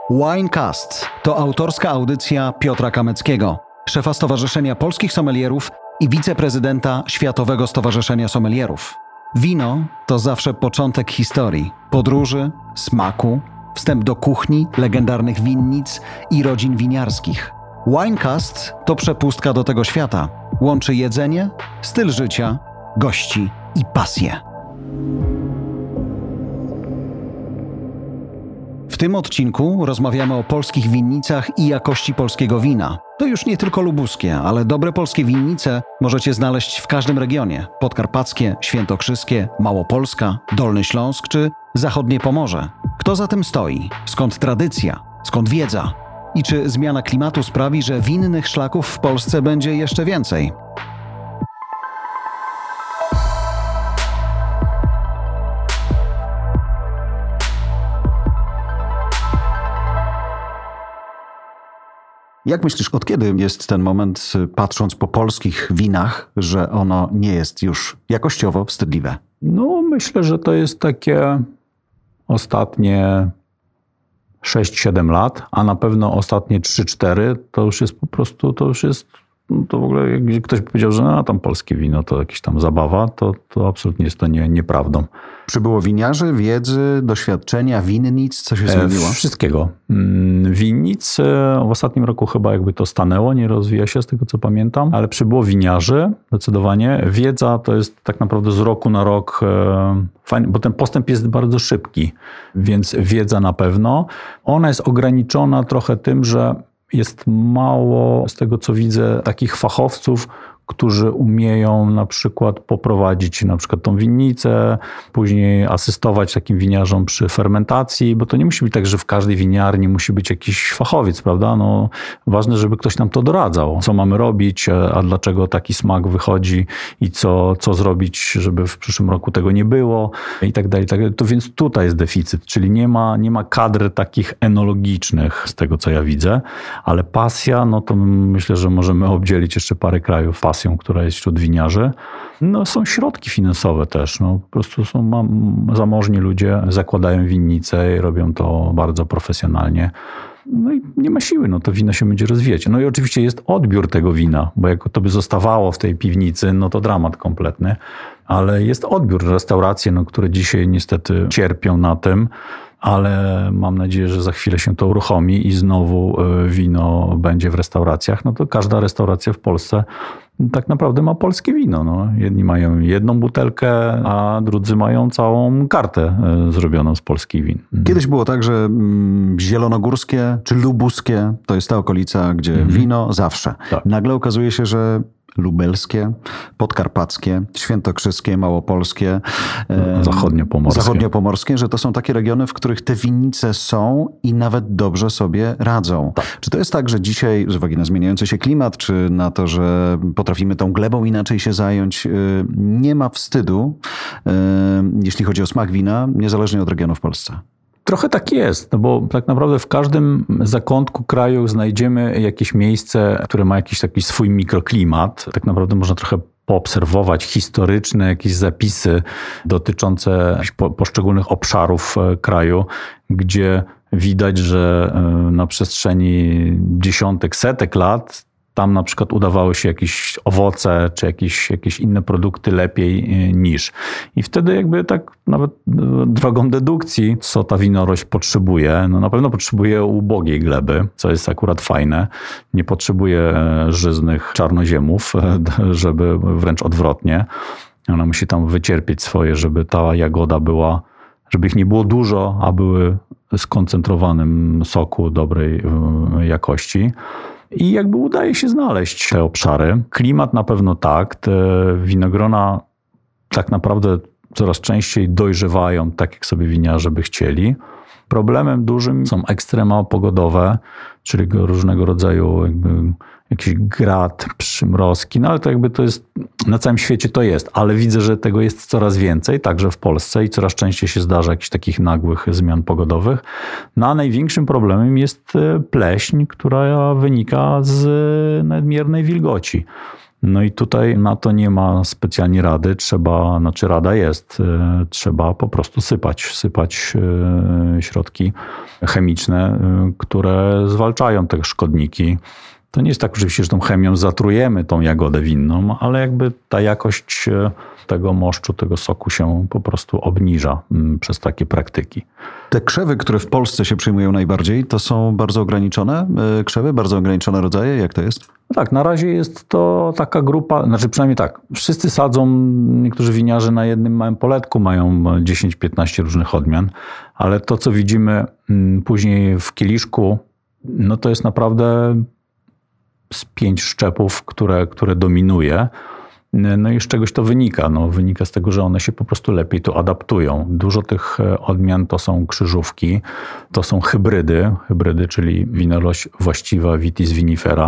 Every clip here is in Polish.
Winecast to autorska audycja Piotra Kameckiego, szefa Stowarzyszenia Polskich Sommelierów i wiceprezydenta Światowego Stowarzyszenia Sommelierów. Wino to zawsze początek historii, podróży, smaku, wstęp do kuchni, legendarnych winnic i rodzin winiarskich. Winecast to przepustka do tego świata. Łączy jedzenie, styl życia, gości i pasję. W tym odcinku rozmawiamy o polskich winnicach i jakości polskiego wina. To już nie tylko lubuskie, ale dobre polskie winnice możecie znaleźć w każdym regionie. Podkarpackie, świętokrzyskie, Małopolska, Dolny Śląsk czy zachodnie Pomorze. Kto za tym stoi? Skąd tradycja? Skąd wiedza? I czy zmiana klimatu sprawi, że winnych szlaków w Polsce będzie jeszcze więcej? Jak myślisz, od kiedy jest ten moment, patrząc po polskich winach, że ono nie jest już jakościowo wstydliwe? No, myślę, że to jest takie ostatnie 6-7 lat, a na pewno ostatnie 3-4 to już jest po prostu, to w ogóle jak ktoś powiedział, że tam polskie wino to jakieś tam zabawa, to absolutnie jest to nieprawdą. Przybyło winiarzy, wiedzy, doświadczenia, winnic, co się zmieniło? Wszystkiego. Winnic w ostatnim roku chyba jakby to stanęło, nie rozwija się z tego co pamiętam, ale przybyło winiarzy zdecydowanie. Wiedza to jest tak naprawdę z roku na rok fajnie, bo ten postęp jest bardzo szybki, więc wiedza na pewno. Ona jest ograniczona trochę tym, że jest mało, z tego co widzę, takich fachowców, którzy umieją na przykład poprowadzić na przykład tą winnicę, później asystować takim winiarzom przy fermentacji, bo to nie musi być tak, że w każdej winiarni musi być jakiś fachowiec, prawda? No, ważne, żeby ktoś nam to doradzał, co mamy robić, a dlaczego taki smak wychodzi i co zrobić, żeby w przyszłym roku tego nie było i tak dalej. To więc tutaj jest deficyt, czyli nie ma kadr takich enologicznych z tego, co ja widzę, ale pasja, no to myślę, że możemy obdzielić jeszcze parę krajów pasją, która jest wśród winiarzy. No, są środki finansowe też. No, po prostu są zamożni ludzie, zakładają winnice i robią to bardzo profesjonalnie. No i nie ma siły, no to wino się będzie rozwijać. No i oczywiście jest odbiór tego wina, bo jak to by zostawało w tej piwnicy, no to dramat kompletny. Ale jest odbiór, restauracje, które dzisiaj niestety cierpią na tym, ale mam nadzieję, że za chwilę się to uruchomi i znowu wino będzie w restauracjach. No to każda restauracja w Polsce tak naprawdę ma polskie wino. No. Jedni mają jedną butelkę, a drudzy mają całą kartę zrobioną z polskich win. Kiedyś było tak, że zielonogórskie czy lubuskie to jest ta okolica, gdzie wino zawsze. Tak. Nagle okazuje się, że lubelskie, podkarpackie, świętokrzyskie, małopolskie, zachodniopomorskie, że to są takie regiony, w których te winnice są i nawet dobrze sobie radzą. Tak. Czy to jest tak, że dzisiaj z uwagi na zmieniający się klimat, czy na to, że potrafimy tą glebą inaczej się zająć, nie ma wstydu, jeśli chodzi o smak wina, niezależnie od regionu w Polsce? Trochę tak jest, no bo tak naprawdę w każdym zakątku kraju znajdziemy jakieś miejsce, które ma jakiś taki swój mikroklimat. Tak naprawdę można trochę poobserwować historyczne jakieś zapisy dotyczące poszczególnych obszarów kraju, gdzie widać, że na przestrzeni dziesiątek, setek lat tam na przykład udawały się jakieś owoce czy jakieś inne produkty lepiej niż. I wtedy jakby tak nawet drogą dedukcji, co ta winorośl potrzebuje, no na pewno potrzebuje ubogiej gleby, co jest akurat fajne. Nie potrzebuje żyznych czarnoziemów, żeby wręcz odwrotnie. Ona musi tam wycierpieć swoje, żeby ta jagoda była, żeby ich nie było dużo, a były w skoncentrowanym soku dobrej jakości. I jakby udaje się znaleźć te obszary. Klimat na pewno tak. Te winogrona tak naprawdę coraz częściej dojrzewają tak, jak sobie winiarze by chcieli. Problemem dużym są ekstrema pogodowe, czyli różnego rodzaju jakiś grad, przymrozki, no ale to jakby to jest, na całym świecie to jest, ale widzę, że tego jest coraz więcej, także w Polsce i coraz częściej się zdarza jakichś takich nagłych zmian pogodowych. No a największym problemem jest pleśń, która wynika z nadmiernej wilgoci. No i tutaj na to nie ma specjalnie rady, rada jest, trzeba po prostu sypać środki chemiczne, które zwalczają te szkodniki. To nie jest tak oczywiście, że tą chemią zatrujemy tą jagodę winną, ale jakby ta jakość tego moszczu, tego soku się po prostu obniża przez takie praktyki. Te krzewy, które w Polsce się przyjmują najbardziej, to są bardzo ograniczone krzewy, bardzo ograniczone rodzaje? Jak to jest? No tak, na razie jest to taka grupa, przynajmniej tak, wszyscy sadzą, niektórzy winiarze na jednym małym poletku mają 10-15 różnych odmian, ale to, co widzimy później w kieliszku, no to jest naprawdę z 5 szczepów, które dominuje. No i z czegoś to wynika? No, wynika z tego, że one się po prostu lepiej tu adaptują. Dużo tych odmian to są krzyżówki, to są hybrydy, czyli winorośl właściwa Vitis vinifera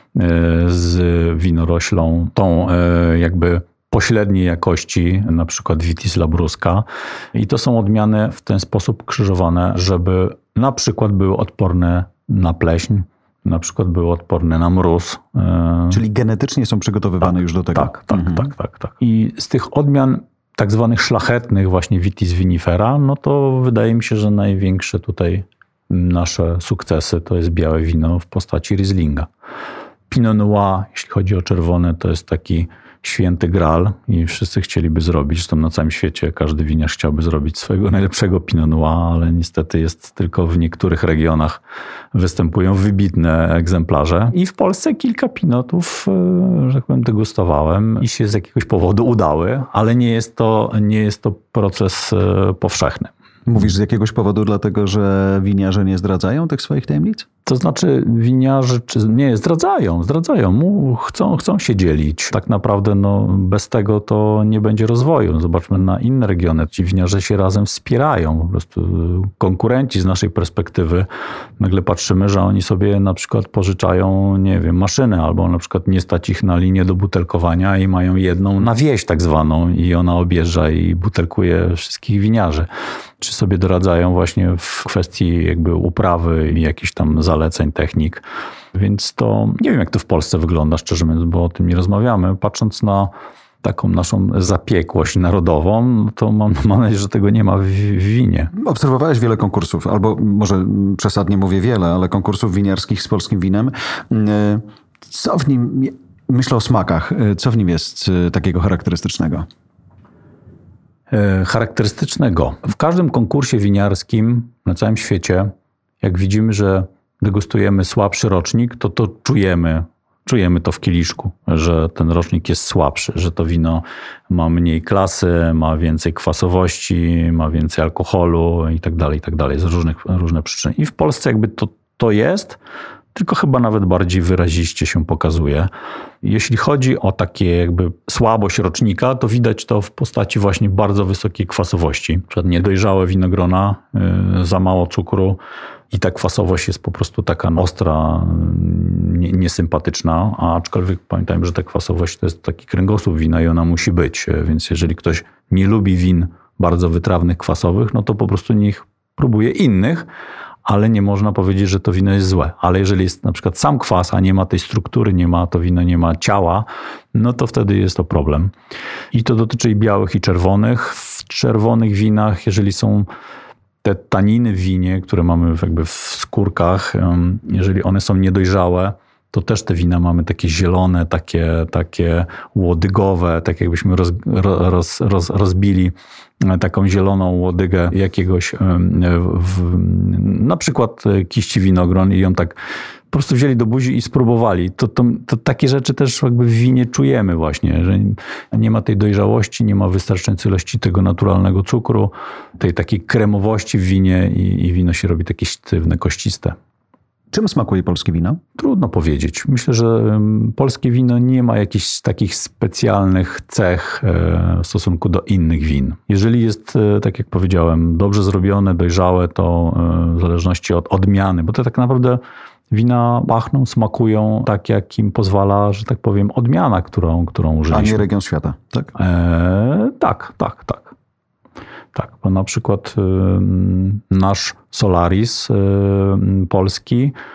z winoroślą tą jakby pośredniej jakości, na przykład Vitis labruska. I to są odmiany w ten sposób krzyżowane, żeby na przykład były odporne na pleśń, na przykład były odporne na mróz. Czyli genetycznie są przygotowywane już do tego. Tak. I z tych odmian tak zwanych szlachetnych, właśnie Vitis vinifera, no to wydaje mi się, że największe tutaj nasze sukcesy to jest białe wino w postaci Rieslinga. Pinot Noir, jeśli chodzi o czerwone, to jest taki święty graal i wszyscy chcieliby zrobić, zresztą na całym świecie każdy winiarz chciałby zrobić swojego najlepszego Pinot Noir, ale niestety jest tylko w niektórych regionach występują wybitne egzemplarze. I w Polsce kilka pinotów, że tak powiem, degustowałem i się z jakiegoś powodu udały, ale nie jest to proces powszechny. Mówisz z jakiegoś powodu, dlatego że winiarze nie zdradzają tych swoich tajemnic? To znaczy winiarze zdradzają, chcą się dzielić. Tak naprawdę bez tego to nie będzie rozwoju. Zobaczmy na inne regiony. Ci winiarze się razem wspierają. Po prostu konkurenci z naszej perspektywy nagle patrzymy, że oni sobie na przykład pożyczają, nie wiem, maszyny albo na przykład nie stać ich na linię do butelkowania i mają jedną na wieś tak zwaną i ona objeżdża i butelkuje wszystkich winiarzy. Czy sobie doradzają właśnie w kwestii jakby uprawy i jakichś tam zaleceń, technik. Więc to nie wiem, jak to w Polsce wygląda, szczerze mówiąc, bo o tym nie rozmawiamy. Patrząc na taką naszą zapiekłość narodową, to mam nadzieję, że tego nie ma w winie. Obserwowałeś wiele konkursów, albo może przesadnie mówię wiele, ale konkursów winiarskich z polskim winem. Co w nim, myślę o smakach, co w nim jest takiego charakterystycznego? Charakterystycznego. W każdym konkursie winiarskim na całym świecie, jak widzimy, że degustujemy słabszy rocznik, to czujemy to w kieliszku, że ten rocznik jest słabszy, że to wino ma mniej klasy, ma więcej kwasowości, ma więcej alkoholu i tak dalej, z różne przyczyny. I w Polsce jakby to jest, tylko chyba nawet bardziej wyraziście się pokazuje. Jeśli chodzi o takie jakby słabość rocznika, to widać to w postaci właśnie bardzo wysokiej kwasowości. Na przykład niedojrzałe winogrona, za mało cukru i ta kwasowość jest po prostu taka ostra, niesympatyczna, aczkolwiek pamiętajmy, że ta kwasowość to jest taki kręgosłup wina i ona musi być, więc jeżeli ktoś nie lubi win bardzo wytrawnych, kwasowych, no to po prostu niech próbuje innych, ale nie można powiedzieć, że to wino jest złe. Ale jeżeli jest na przykład sam kwas, a nie ma tej struktury, to wino nie ma ciała, no to wtedy jest to problem. I to dotyczy i białych, i czerwonych. W czerwonych winach, jeżeli są te taniny w winie, które mamy jakby w skórkach, jeżeli one są niedojrzałe, to też te wina mamy takie zielone, takie łodygowe, tak jakbyśmy rozbili taką zieloną łodygę jakiegoś, na przykład kiści winogron i ją tak po prostu wzięli do buzi i spróbowali. To takie rzeczy też jakby w winie czujemy właśnie, że nie ma tej dojrzałości, nie ma wystarczającej ilości tego naturalnego cukru, tej takiej kremowości w winie i wino się robi takie sztywne, kościste. Czym smakuje polskie wino? Trudno powiedzieć. Myślę, że polskie wino nie ma jakichś takich specjalnych cech w stosunku do innych win. Jeżeli jest, tak jak powiedziałem, dobrze zrobione, dojrzałe, to w zależności od odmiany, bo to tak naprawdę wina pachną, smakują tak, jak im pozwala, że tak powiem, odmiana, którą użyliśmy. A nie region świata, tak? Tak, bo na przykład nasz Solaris polski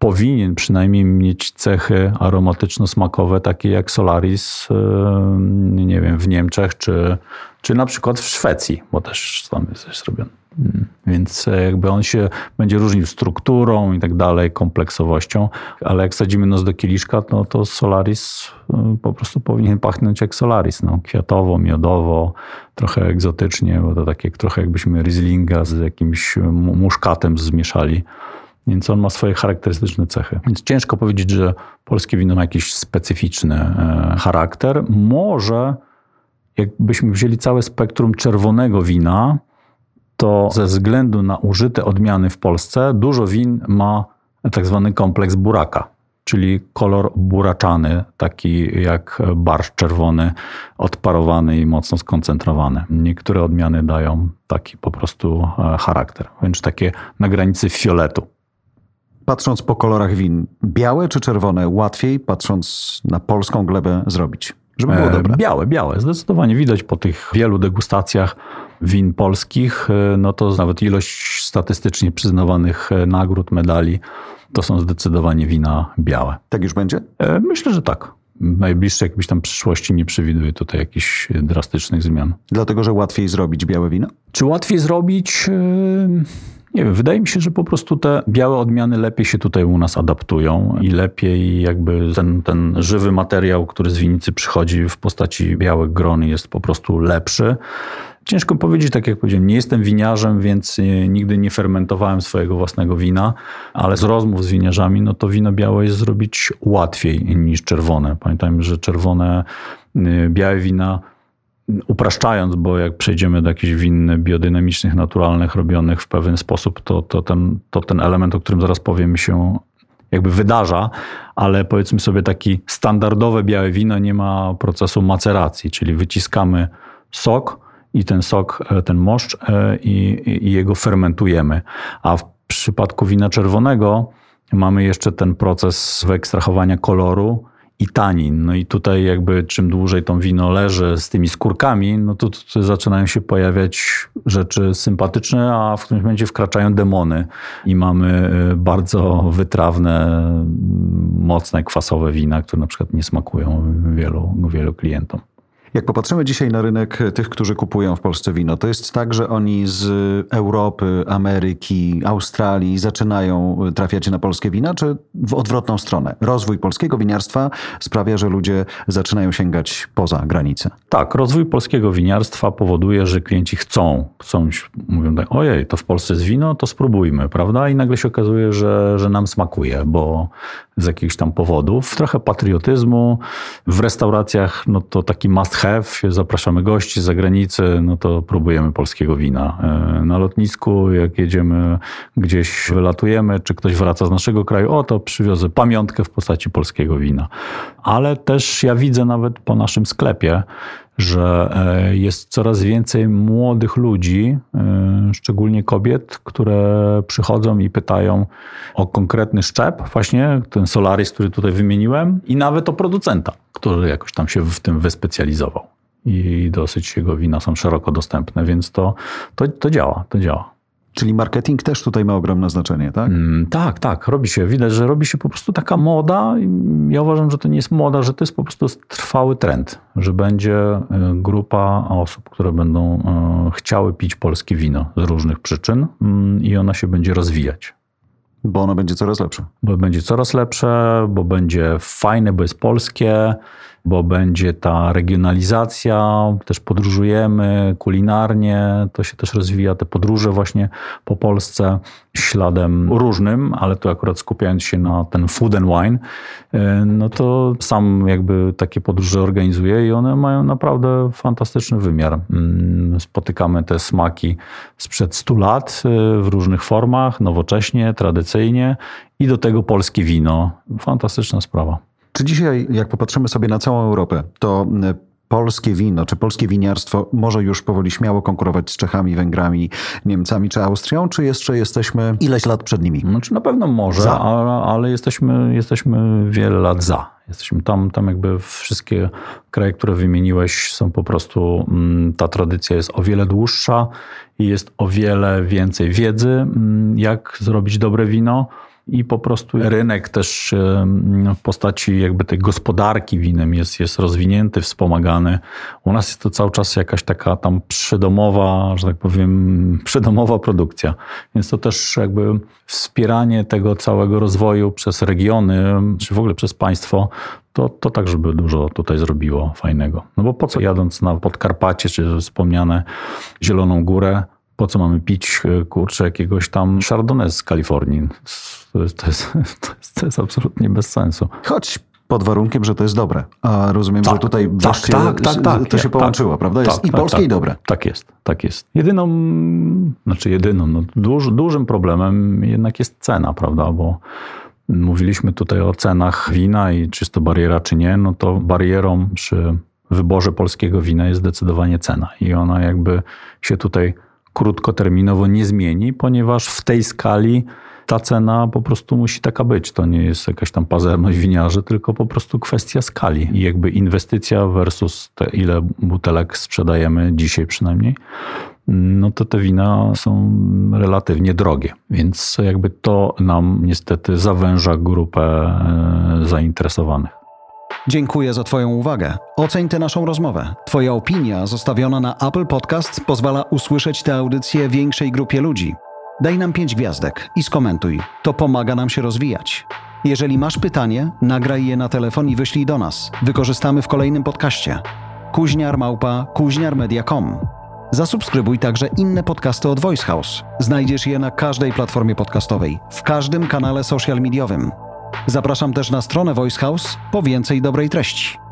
powinien przynajmniej mieć cechy aromatyczno-smakowe, takie jak Solaris, nie wiem, w Niemczech, czy na przykład w Szwecji, bo też tam jest coś zrobione. Więc jakby on się będzie różnił strukturą i tak dalej, kompleksowością, ale jak sadzimy nos do kieliszka, no to Solaris po prostu powinien pachnąć jak Solaris, no, kwiatowo, miodowo, trochę egzotycznie, bo to takie trochę jakbyśmy Rieslinga z jakimś muszkatem zmieszali. Więc on ma swoje charakterystyczne cechy. Więc ciężko powiedzieć, że polskie wino ma jakiś specyficzny charakter. Może jakbyśmy wzięli całe spektrum czerwonego wina, to ze względu na użyte odmiany w Polsce dużo win ma tak zwany kompleks buraka, czyli kolor buraczany, taki jak barszcz czerwony, odparowany i mocno skoncentrowany. Niektóre odmiany dają taki po prostu charakter, wręcz takie na granicy fioletu. Patrząc po kolorach win, białe czy czerwone łatwiej, patrząc na polską glebę, zrobić? Żeby było dobre. Białe. Zdecydowanie widać po tych wielu degustacjach win polskich, no to nawet ilość statystycznie przyznawanych nagród, medali, to są zdecydowanie wina białe. Tak już będzie? Myślę, że tak. W najbliższej jakiejś tam przyszłości nie przewiduję tutaj jakichś drastycznych zmian. Dlatego, że łatwiej zrobić białe wino? Czy łatwiej zrobić? Nie wiem, wydaje mi się, że po prostu te białe odmiany lepiej się tutaj u nas adaptują i lepiej jakby ten żywy materiał, który z winnicy przychodzi w postaci białych gron, jest po prostu lepszy. Ciężko powiedzieć, tak jak powiedziałem, nie jestem winiarzem, więc nigdy nie fermentowałem swojego własnego wina, ale z rozmów z winiarzami, no to wino białe jest zrobić łatwiej niż czerwone. Pamiętajmy, że białe wina, upraszczając, bo jak przejdziemy do jakichś win biodynamicznych, naturalnych, robionych w pewien sposób, to ten element, o którym zaraz powiem, się jakby wydarza, ale powiedzmy sobie taki standardowe białe wino nie ma procesu maceracji, czyli wyciskamy sok i ten moszcz i jego fermentujemy. A w przypadku wina czerwonego mamy jeszcze ten proces wyekstrahowania koloru i tanin. No i tutaj jakby czym dłużej to wino leży z tymi skórkami, no to zaczynają się pojawiać rzeczy sympatyczne, a w którymś momencie wkraczają demony i mamy bardzo wytrawne, mocne, kwasowe wina, które na przykład nie smakują wielu klientom. Jak popatrzymy dzisiaj na rynek tych, którzy kupują w Polsce wino, to jest tak, że oni z Europy, Ameryki, Australii zaczynają trafiać na polskie wina, czy w odwrotną stronę? Rozwój polskiego winiarstwa sprawia, że ludzie zaczynają sięgać poza granice. Tak, rozwój polskiego winiarstwa powoduje, że klienci mówią tak, ojej, to w Polsce jest wino, to spróbujmy, prawda? I nagle się okazuje, że nam smakuje, bo z jakichś tam powodów. Trochę patriotyzmu. W restauracjach, no to taki must have, zapraszamy gości z zagranicy, no to próbujemy polskiego wina. Na lotnisku, jak jedziemy gdzieś, wylatujemy, czy ktoś wraca z naszego kraju, to przywiozę pamiątkę w postaci polskiego wina. Ale też ja widzę nawet po naszym sklepie, że jest coraz więcej młodych ludzi, szczególnie kobiet, które przychodzą i pytają o konkretny szczep, właśnie ten Solaris, który tutaj wymieniłem, i nawet o producenta, który jakoś tam się w tym wyspecjalizował. I dosyć jego wina są szeroko dostępne, więc to działa. Czyli marketing też tutaj ma ogromne znaczenie, tak? Tak. Widać, że robi się po prostu taka moda. Ja uważam, że to nie jest moda, że to jest po prostu trwały trend, że będzie grupa osób, które będą chciały pić polskie wino z różnych przyczyn i ona się będzie rozwijać. Bo ono będzie coraz lepsze. Bo będzie coraz lepsze, bo będzie fajne, bo jest polskie, bo będzie ta regionalizacja, też podróżujemy kulinarnie, to się też rozwija, te podróże właśnie po Polsce śladem różnym, ale tu akurat skupiając się na ten food and wine, no to sam jakby takie podróże organizuję i one mają naprawdę fantastyczny wymiar. Spotykamy te smaki sprzed 100 lat w różnych formach, nowocześnie, tradycyjnie i do tego polskie wino. Fantastyczna sprawa. Czy dzisiaj, jak popatrzymy sobie na całą Europę, to polskie wino, czy polskie winiarstwo może już powoli śmiało konkurować z Czechami, Węgrami, Niemcami czy Austrią, czy jeszcze jesteśmy ileś lat przed nimi? Znaczy na pewno może, ale jesteśmy wiele lat za. Jesteśmy tam jakby wszystkie kraje, które wymieniłeś, są po prostu, ta tradycja jest o wiele dłuższa i jest o wiele więcej wiedzy, jak zrobić dobre wino. i po prostu rynek też w postaci jakby tej gospodarki winem jest rozwinięty, wspomagany. U nas jest to cały czas jakaś taka tam przydomowa, że tak powiem, przydomowa produkcja. Więc to też jakby wspieranie tego całego rozwoju przez regiony, czy w ogóle przez państwo, to tak, żeby dużo tutaj zrobiło fajnego. No bo po co jadąc na Podkarpacie, czy wspomniane Zieloną Górę, po co mamy pić, kurczę, jakiegoś tam Chardonnay z Kalifornii? To jest absolutnie bez sensu. Choć pod warunkiem, że to jest dobre. A rozumiem, że tutaj wreszcie to się połączyło, prawda? Jest i polskie, i dobre. Tak jest. Jedyną, dużym problemem jednak jest cena, prawda? Bo mówiliśmy tutaj o cenach wina i czy jest to bariera, czy nie, no to barierą przy wyborze polskiego wina jest zdecydowanie cena. I ona jakby się tutaj krótkoterminowo nie zmieni, ponieważ w tej skali ta cena po prostu musi taka być. To nie jest jakaś tam pazerność winiarzy, tylko po prostu kwestia skali. I jakby inwestycja versus ile butelek sprzedajemy dzisiaj przynajmniej, no to te wina są relatywnie drogie. Więc jakby to nam niestety zawęża grupę zainteresowanych. Dziękuję za Twoją uwagę. Oceń tę naszą rozmowę. Twoja opinia zostawiona na Apple Podcast pozwala usłyszeć tę audycję większej grupie ludzi. Daj nam 5 gwiazdek i skomentuj. To pomaga nam się rozwijać. Jeżeli masz pytanie, nagraj je na telefon i wyślij do nas. Wykorzystamy w kolejnym podcaście. kuźniar@kuźniarmedia.com. Zasubskrybuj także inne podcasty od Voice House. Znajdziesz je na każdej platformie podcastowej, w każdym kanale social mediowym. Zapraszam też na stronę Voice House po więcej dobrej treści.